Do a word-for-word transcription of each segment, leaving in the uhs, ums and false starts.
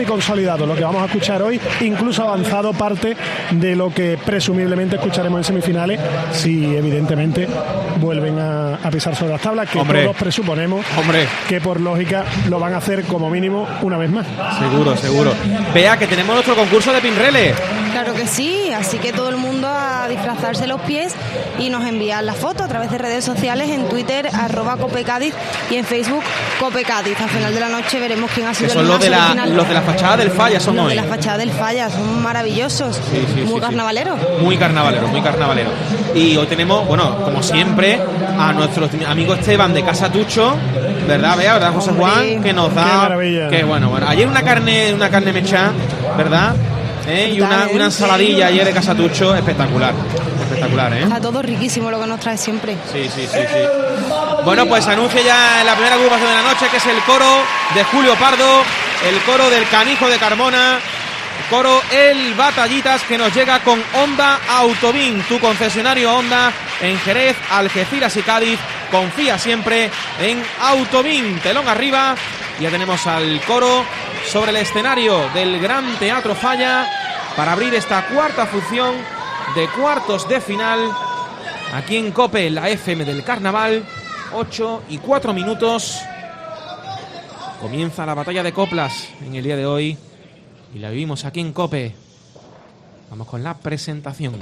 consolidado lo que vamos a escuchar hoy, incluso avanzado parte de lo que presumiblemente escucharemos en semifinales, si evidentemente vuelven a, a pisar sobre las tablas, que hombre, todos presuponemos hombre. que por lógica lo van a hacer como mínimo una vez más. Seguro, seguro. Vea que tenemos nuestro concurso de pinrele. Claro que sí, así que todo el mundo a disfrazarse los pies y nos envían la foto a través de redes sociales, en Twitter arroba Cope Cádiz y en Facebook Cope Cádiz. Al final de la noche veremos quién ha sido que son el los más de la, original. los de la fachada del Falla son los hoy. de la fachada del Falla son maravillosos, sí, sí, muy sí, carnavaleros. Sí. Muy carnavaleros, muy carnavaleros. Y hoy tenemos, bueno, como siempre, a nuestro amigo Esteban de Casa Tucho, ¿verdad? Vea, ¿verdad, José Juan? Hombre, que nos da. Qué maravilla. Que bueno, bueno. Ayer una carne, una carne mechá, ¿verdad? ¿Eh? Y una, una ensaladilla ayer de Casa Tucho espectacular. Espectacular, ¿eh? Está todo riquísimo lo que nos trae siempre. Sí, sí, sí, sí. Bueno, pues anuncia ya la primera agrupación de la noche, que es el coro de Julio Pardo, el coro del Canijo de Carmona, el coro El Batallitas, que nos llega con Honda Autovín, tu concesionario Honda en Jerez, Algeciras y Cádiz. Confía siempre en Autovín. Telón arriba. Ya tenemos al coro sobre el escenario del Gran Teatro Falla para abrir esta cuarta función de cuartos de final aquí en COPE, la F M del Carnaval. Ocho y cuatro minutos. Comienza la batalla de coplas en el día de hoy y la vivimos aquí en COPE. Vamos con la presentación.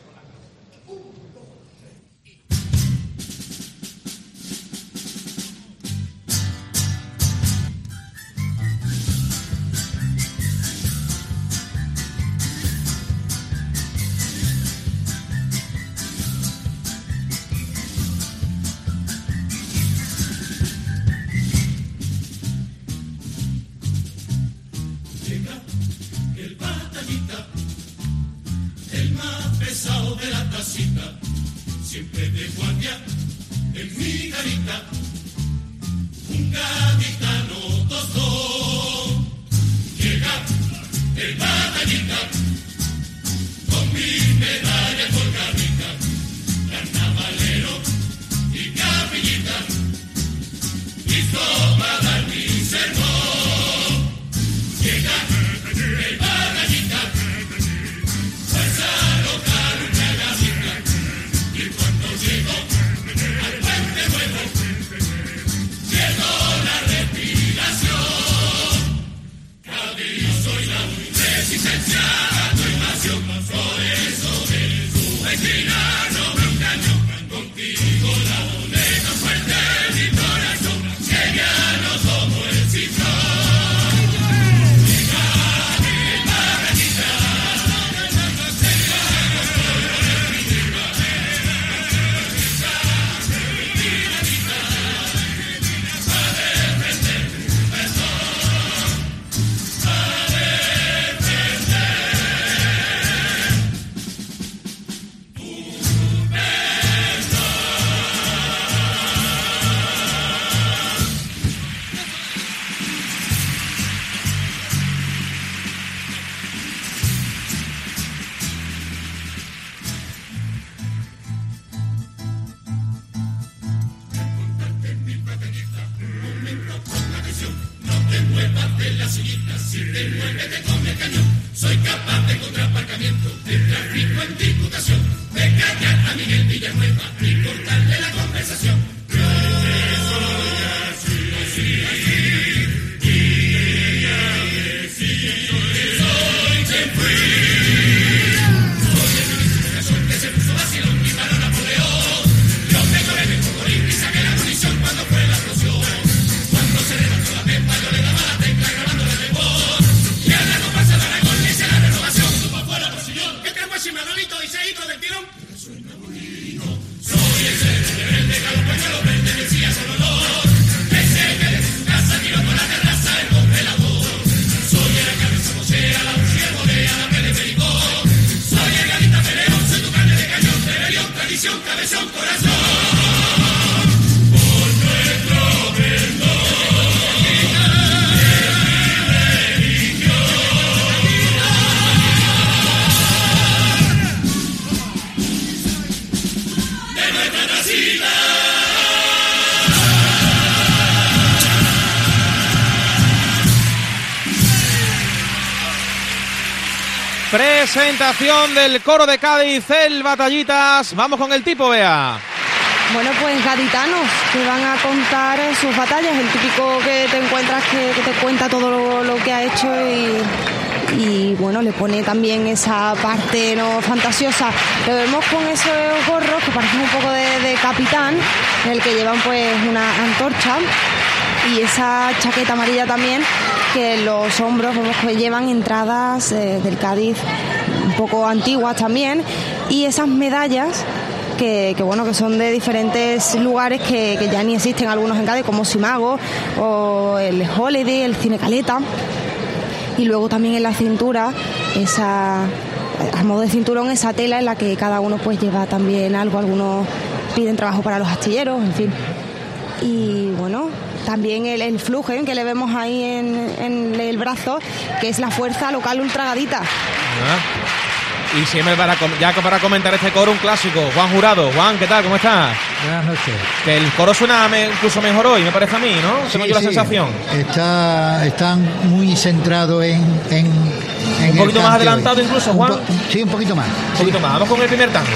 Siempre de guardia en mi garita, un gaditano tostón. Llega el batallita con mi medalla colgadita, carnavalero y capillita, listo para dar mi sermón. Llega el batallita, fuerza local, una gasita. Y cuando llego al puente nuevo, pierdo la respiración. Cádiz soy la resistencia a tu invasión. Por eso de su esquina no me engaño. Contigo la boleta fuerte mi corazón, que ya no tomo el cifrón. Llega el barranquita. Presentación del coro de Cádiz, el Batallitas. Vamos con el tipo, Bea. Bueno, pues gaditanos que van a contar sus batallas, el típico que te encuentras que, que te cuenta todo lo, lo que ha hecho y, y bueno, le pone también esa parte no fantasiosa. Lo vemos con esos gorros que parecen un poco de, de capitán, en el que llevan pues una antorcha y esa chaqueta amarilla también, que en los hombros vemos que llevan entradas eh, del Cádiz un poco antiguas también, y esas medallas Que, que bueno, que son de diferentes lugares que, que ya ni existen algunos en Cádiz, como Simago o el Holiday, el Cine Caleta. Y luego también en la cintura, esa, a modo de cinturón, esa tela en la que cada uno pues lleva también algo. Algunos piden trabajo para los astilleros, en fin. Y bueno, también el, el flugen que le vemos ahí en, en el brazo, que es la fuerza local ultragadita. Ah. Y siempre para, ya para comentar este coro, un clásico. Juan Jurado. Juan, ¿qué tal? ¿Cómo estás? Buenas noches. Que el coro suena me, incluso mejor hoy, me parece a mí, ¿no? Sí, Tengo yo la sí. sensación. Está, están muy centrados en, en, en un poquito más adelantado hoy. incluso, Un Juan. po, sí, un poquito más. Un poquito sí. más. Vamos con el primer tango.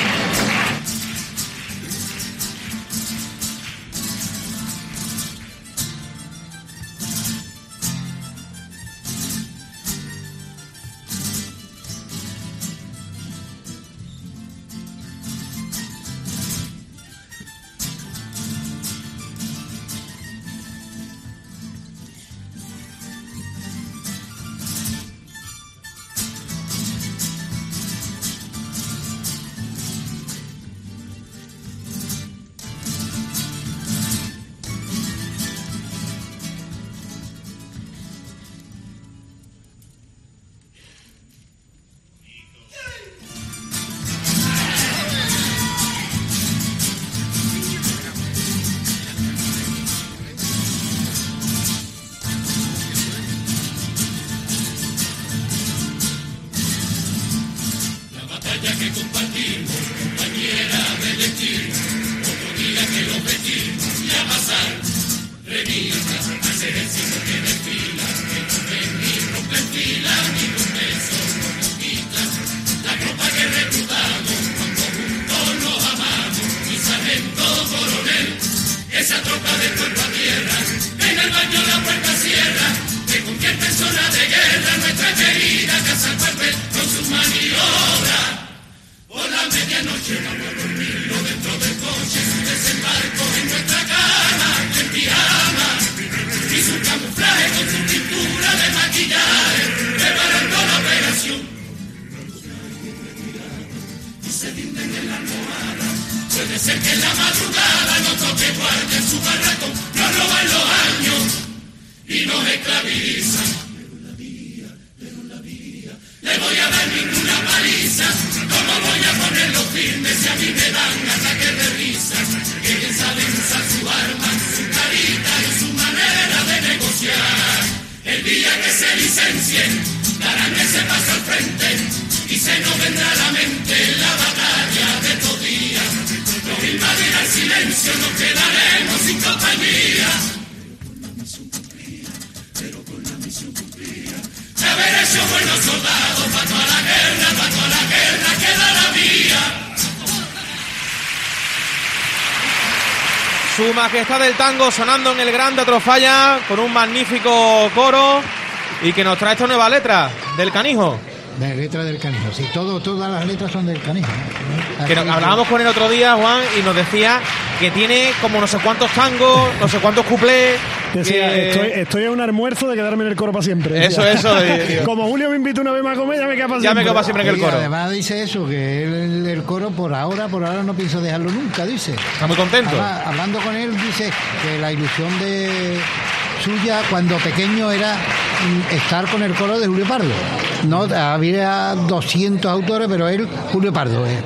Su Majestad del Tango sonando en el Gran Teatro Falla con un magnífico coro y que nos trae esta nueva letra del Canijo. De la letra del Canijo, sí, todo, todas las letras son del Canijo. ¿No? Que nos, hablábamos con él otro día, Juan, y nos decía que tiene como no sé cuántos tangos, no sé cuántos cuplés. Decía, que... estoy, estoy a un almuerzo de quedarme en el coro para siempre. Eso, decía. eso. Digo. Como Julio me invita una vez más a comer, ya me quedo para ya siempre. Ya me quedo para siempre en el coro. Y además dice eso, que él, el, el coro por ahora, por ahora no pienso dejarlo nunca, dice. Está muy contento. Además, hablando con él, dice que la ilusión de suya cuando pequeño era estar con el coro de Julio Pardo. No, había doscientos autores, pero él, Julio Pardo. Eh.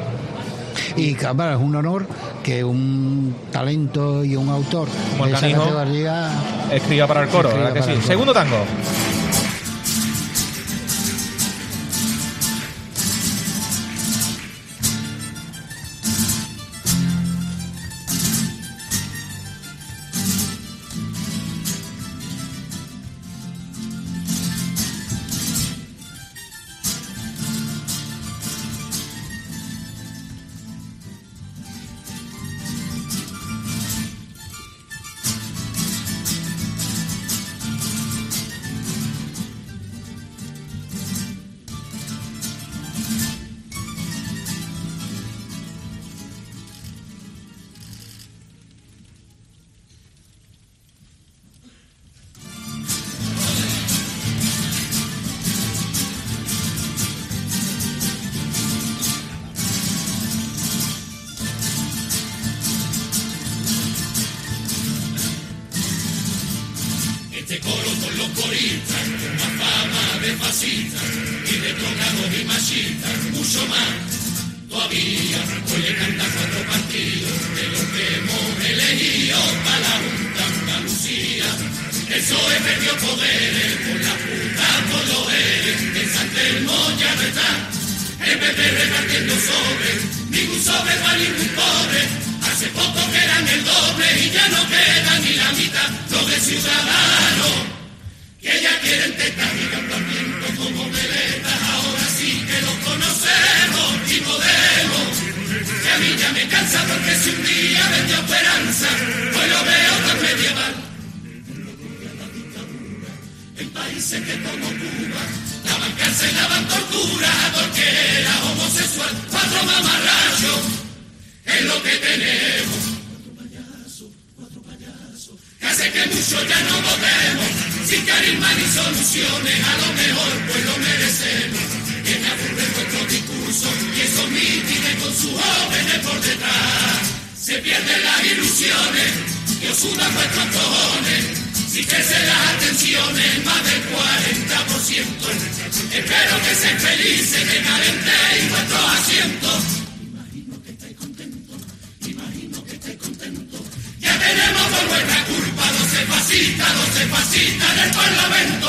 Y claro, es un honor que un talento y un autor como de el Canijo esa categoría escriba para el coro, ¿verdad que sí? El Segundo tango. coristas, más fama de fascistas y de drogados y machistas, mucho más. Todavía hoy le canta cuatro partidos de los que hemos elegido para la Junta Andalucía. El P S O E perdió poderes por la puta por los eres. En San Telmo ya no está. El P P repartiendo sobres, ningún sobre para ningún pobre. Hace poco que eran el doble y ya no queda ni la mitad. Los de Ciudadanos, que ya quieren tetas y campamentos como veletas. Ahora sí que los conocemos y podemos. Que a mí ya me cansa porque si un día vendió esperanza, hoy lo veo tan medieval. En países que como Cuba daban cárcel, daban tortura a todo el que era homosexual. Cuatro mamarrachos es lo que tenemos. Cuatro payasos, cuatro payasos, que hace que muchos ya no votemos. Sin carisma ni soluciones, a lo mejor pues lo merecemos. Que me aburre vuestro discurso y esos mítines con sus jóvenes por detrás. Se pierden las ilusiones que os sudan vuestros cojones. Si crecen las atenciones más del cuarenta por ciento. Espero que sean felices, que calentéis vuestros asientos. Imagino que estáis contentos, imagino que estáis contentos. Ya tenemos por vuestra culpa doce fascistas, doce fascistas en el Parlamento.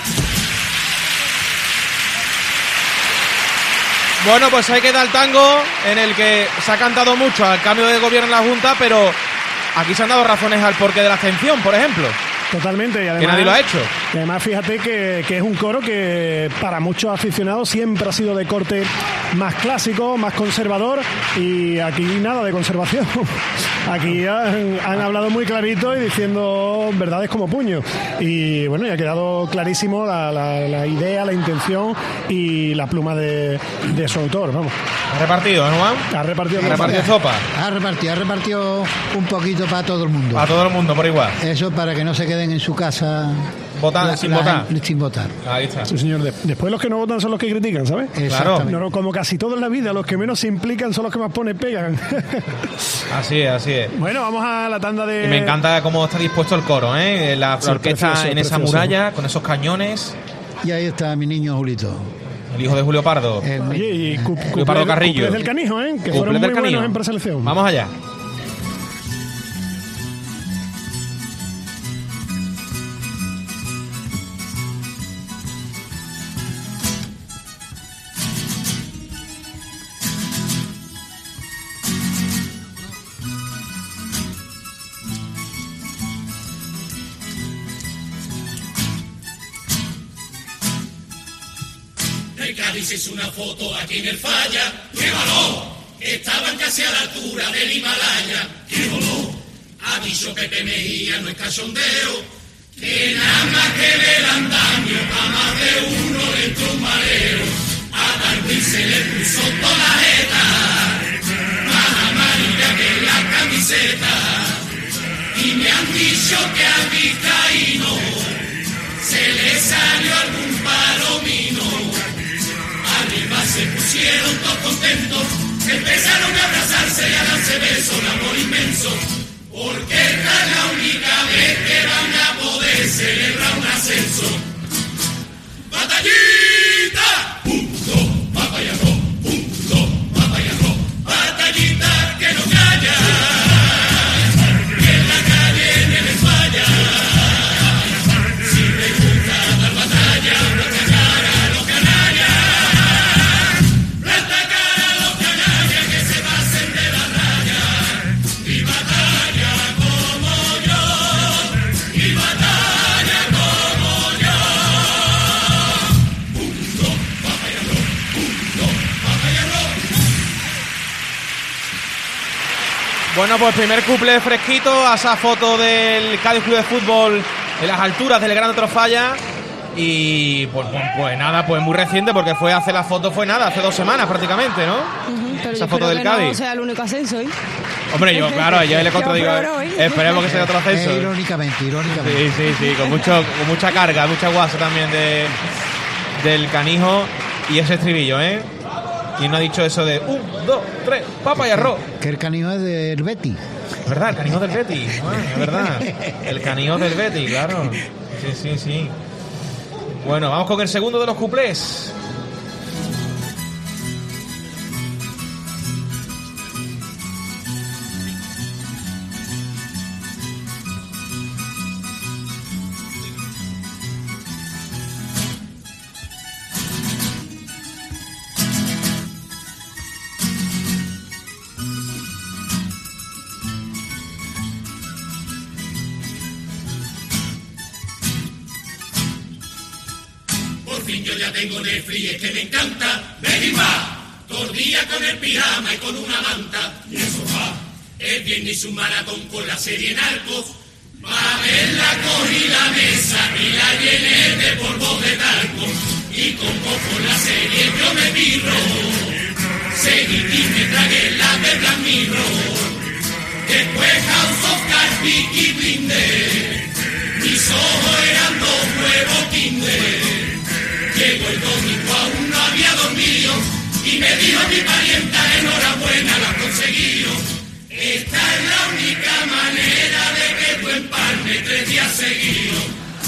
Bueno, pues ahí queda el tango en el que se ha cantado mucho al cambio de gobierno en la Junta, pero aquí se han dado razones al porqué de la abstención, por ejemplo. Totalmente, y además, que nadie lo ha hecho. Y además fíjate que, que es un coro que para muchos aficionados siempre ha sido de corte más clásico, más conservador, y aquí nada de conservación. Aquí han, han hablado muy clarito y diciendo verdades como puño. Y bueno, y ha quedado clarísimo la, la, la idea, la intención y la pluma de, de su autor. Vamos. Ha repartido, ¿eh, Juan? Ha repartido, ha repartido sopa. Ha repartido, ha repartido un poquito para todo el mundo. A todo el mundo, por igual. Eso para que no se queden en su casa votar, la, sin la, votar. Sin votar. Ahí está. Sí, señor. De, después los que no votan son los que critican, ¿sabes? Claro. No, como casi todo en la vida, los que menos se implican son los que más ponen pegan. Así es, así es. Bueno, vamos a la tanda de... Y me encanta cómo está dispuesto el coro, ¿eh? La, sí, la orquesta precioso, en esa precioso. muralla, con esos cañones. Y ahí está mi niño Julito. El hijo de Julio Pardo. El, Oye, y cu- Julio Pardo Carrillo. cuplés del Canijo, ¿eh? Que Cuplés fueron muy del Canijo. buenos en preselección. Vamos allá. De Cádiz hizo una foto aquí en el Falla. ¡Qué voló! Estaban casi a la altura del Himalaya. ¡Qué voló! Ha dicho Pepe Mejía, no es cachondeo, que nada más que ver andamio a más de uno le entró un mareo. A Darwin se le puso toda la jeta, más amarilla que la camiseta. Y me han dicho que al vizcaíno se le salió algún palomino. Arriba se pusieron todos contentos, empezaron a abrazarse y a darse besos, un amor inmenso, porque esta es la única vez que van a poder celebrar un ascenso. ¡Batallita! Un, dos, papa y arroz. Un, dos, papa y arroz. ¡Batallita que no calla! Que en la calle me desfalla. Si me gusta dar batalla, planta cara a los canallas. Planta cara a los canallas que se pasen de la raya. Y batalla como yo. Y batalla como yo. Un, dos, papa y arroz. Un, dos, papa y arroz. Bueno, pues primer couple fresquito a esa foto del Cádiz Club de Fútbol en las alturas del Gran Trofalla. Y pues, pues, pues nada, pues muy reciente, porque fue hace la foto, fue nada, hace dos semanas prácticamente, ¿no? Ujú, pero Esa yo foto espero del que Cádiz. no sea el único ascenso, ¿eh? Hombre, yo, claro, yo le contradigo. Yo por hoy. Esperemos que sea otro ascenso. Eh, irónicamente, irónicamente. Sí, sí, sí, con, mucho, con mucha carga, mucha guasa también de, del Canijo. Y ese estribillo, ¿eh? Y no ha dicho eso de un, dos, tres, papa y arroz. Que el canijo es del Betis. Es verdad, el Canijo del Betis. Bueno, es verdad. El Canijo del Betis, claro. Sí, sí, sí. Bueno, vamos con el segundo de los cuplés. Yo ya tengo Netflix, es que me encanta venir más, todo el día con el pijama y con una manta, y eso va, el viernes un maratón con la serie Narcos, va a ver la corrida mesa y la llené de polvo de talco, y como con la serie yo me pirro, seguí y me tragué la de Black Mirror, después House of Cards, Peaky Blinders, mis ojos eran dos huevos Kinder. Llegó el domingo, aún no había dormido, y me dijo mi parienta, enhorabuena, lo has conseguido. Esta es la única manera de que tú empalmes tres días seguidos.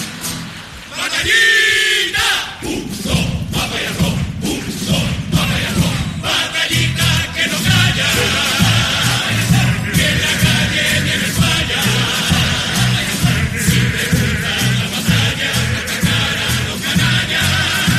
¡Batallita! ¡Un, dos, batalla, dos! ¡Un, dos, batalla, dos! ¡Batallita que no calla! ¡Que en la calle viene falla! Si te gusta la batalla, esta cara a los canallas.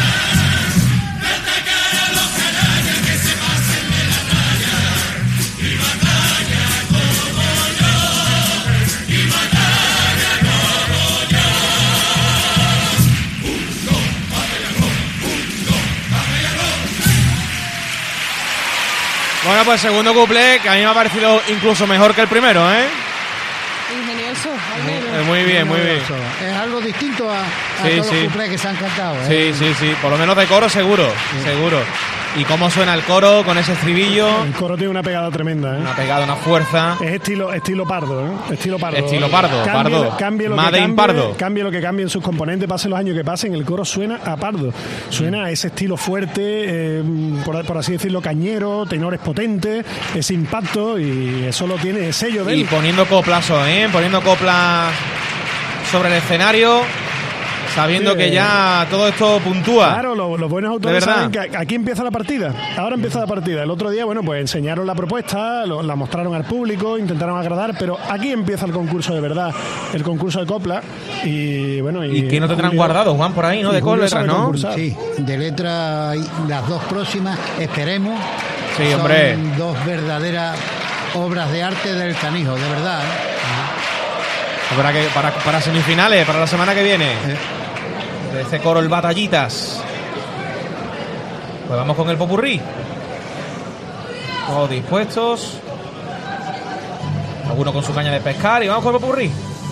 Bueno, pues segundo cuplé, que a mí me ha parecido incluso mejor que el primero, ¿eh? Ingenioso, al menos. Eh, muy bien, muy bien. Es algo distinto a, a Sí, todos sí. los cuplés que se han cantado. ¿eh? Sí, sí, sí, por lo menos de coro seguro, Sí. seguro. Y cómo suena el coro con ese estribillo, El coro tiene una pegada tremenda, ¿eh? una pegada, una fuerza. Es estilo, estilo pardo, ¿eh? Estilo pardo. Estilo pardo, Cambie- pardo. Cambie lo que Made in cambie, pardo. cambie lo que cambie en sus componentes, pasen los años que pasen, el coro suena a pardo. Suena a ese estilo fuerte, eh, por, por así decirlo, cañero, tenores potentes, ese impacto, y eso lo tiene el sello de Y él. poniendo coplazo, ¿eh? Poniendo coplas sobre el escenario, sabiendo Sí. que ya todo esto puntúa. Claro, lo- los buenos autores De verdad. saben que aquí empieza la partida. Ahora empieza la partida. El otro día, bueno, pues enseñaron la propuesta, lo- la mostraron al público, intentaron agradar, pero aquí empieza el concurso de verdad, el concurso de copla. Y bueno, y, ¿Y qué no te tendrán Julio- guardado, Juan, por ahí, no? y De Julio letras, sabe ¿no? concursar. Sí, de letra hay las dos próximas, esperemos. Sí, Son hombre. dos verdaderas obras de arte del canijo, de verdad. ¿eh? Para, que, para, para semifinales, para la semana que viene. Eh, De ese coro, el Batallitas. Pues vamos con el popurrí. Todos dispuestos. Alguno con su caña de pescar y vamos con el popurrí.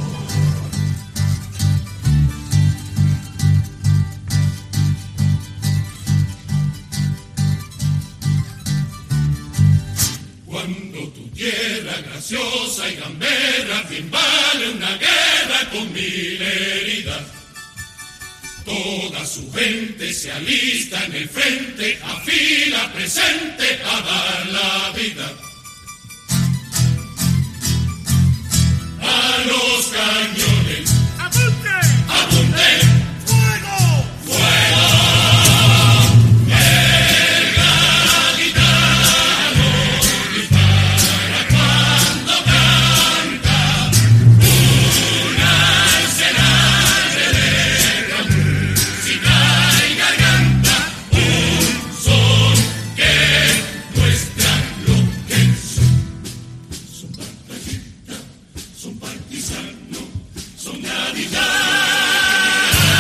Cuando tu tierra graciosa y gamberra, fin vale una guerra con mil heridas. Toda su gente se alista en el frente, afila presente a dar la vida. A los cañones, ¡apunte! ¡Apunte! ¡Fuego! ¡Fuego! El gaditano dispara cuando canta un arsenal de letra, música y garganta, un son que muestra lo que son. Son batallistas, son partisanos, son gaditanos.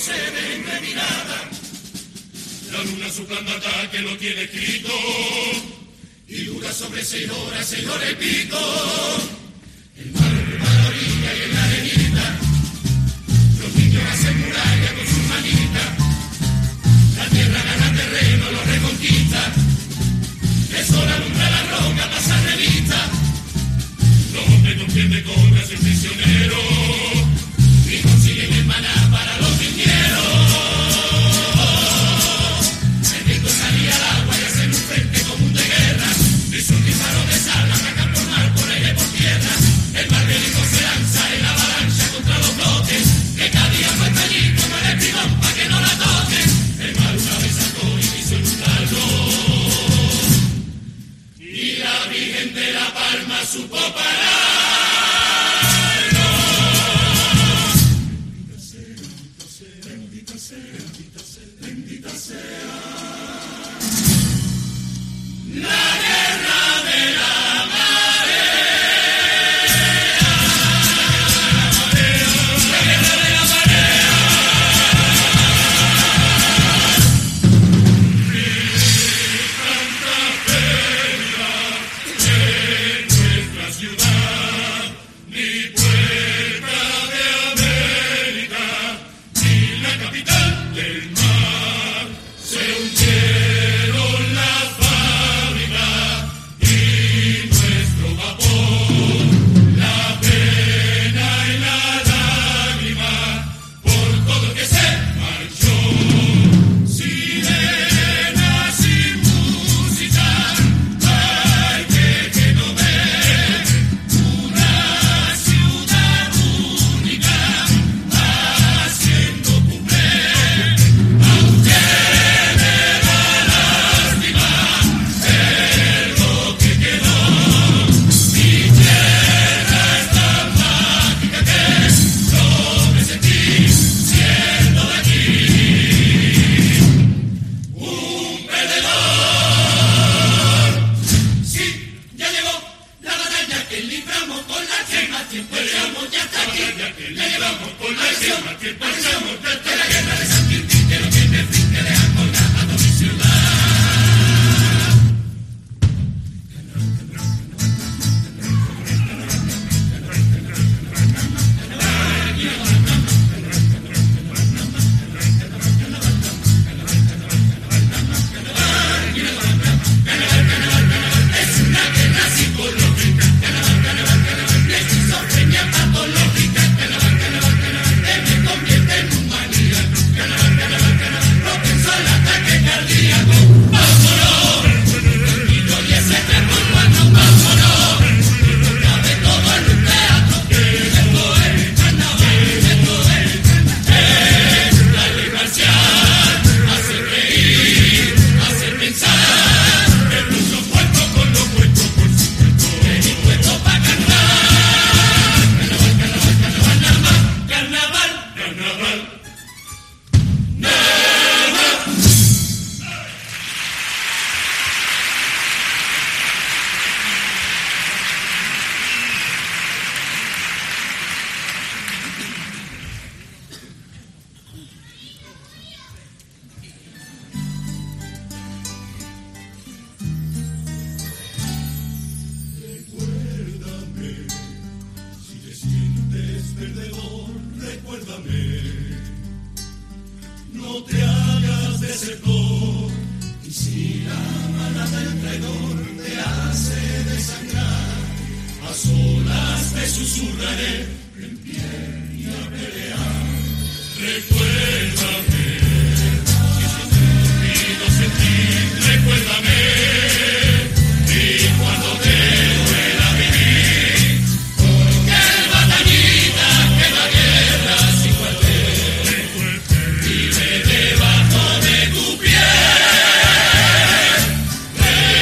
se ven de mirada. La luna su plan de ataque lo tiene escrito y dura sobre seis horas, seis horas y pico. El mar ocupa la orilla y en la arenita los niños hacen muralla con sus manitas. La tierra gana terreno, lo reconquista. El sol alumbra la roca, pasa revista. Los hombres con piel de cobre hacen prisioneros y consiguen el maná para los viñeros. El viento salía al agua y hacen un frente común de guerra. Y sus disparos de sal atacan por mar, por aire, por tierra. El mar bélico se lanza en avalancha contra los bloques. Que cada día fue allí como el espigón pa' que no la toquen. El mar una vez sacó y quiso inundarlo. Y la Virgen de la Palma supo parar.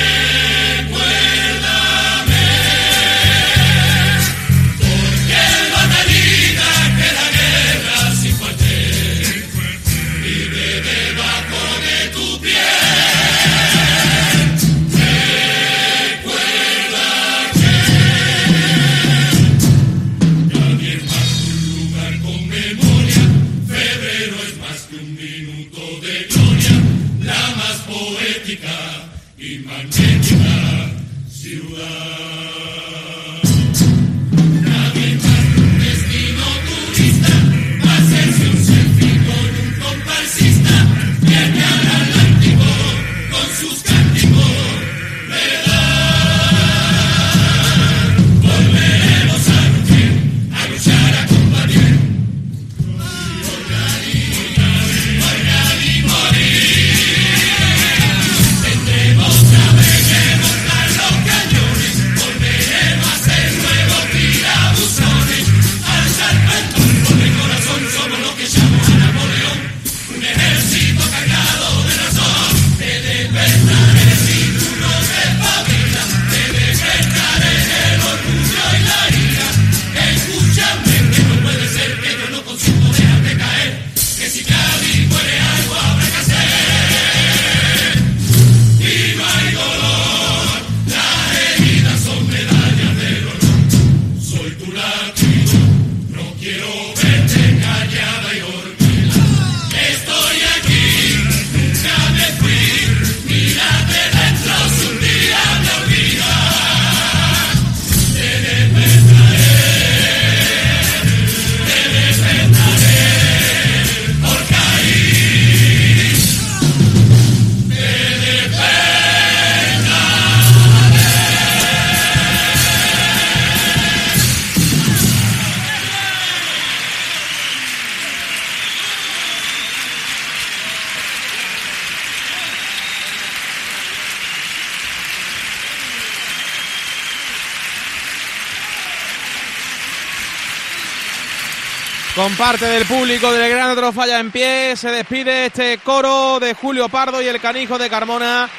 El con parte del público del Gran Trofalla en pie. Se despide este coro de Julio Pardo y el Canijo de Carmona.